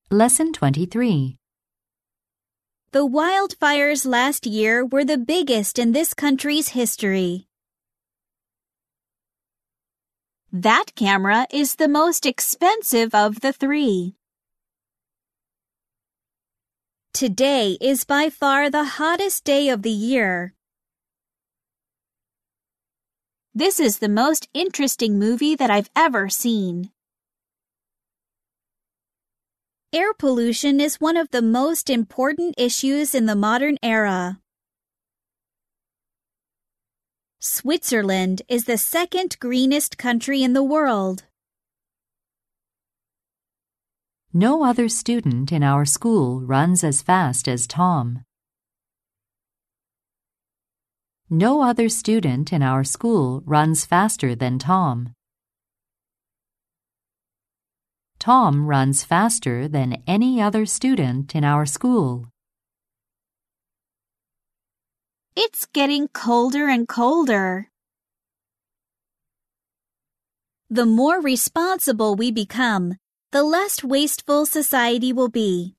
Lesson 23. The wildfires last year were the biggest in this country's history. That camera is the most expensive of the three. Today is by far the hottest day of the year. This is the most interesting movie that I've ever seen. Air pollution is one of the most important issues in the modern era. Switzerland is the second greenest country in the world. No other student in our school runs as fast as Tom. No other student in our school runs faster than Tom. Tom runs faster than any other student in our school. It's getting colder and colder. The more responsible we become, the less wasteful society will be.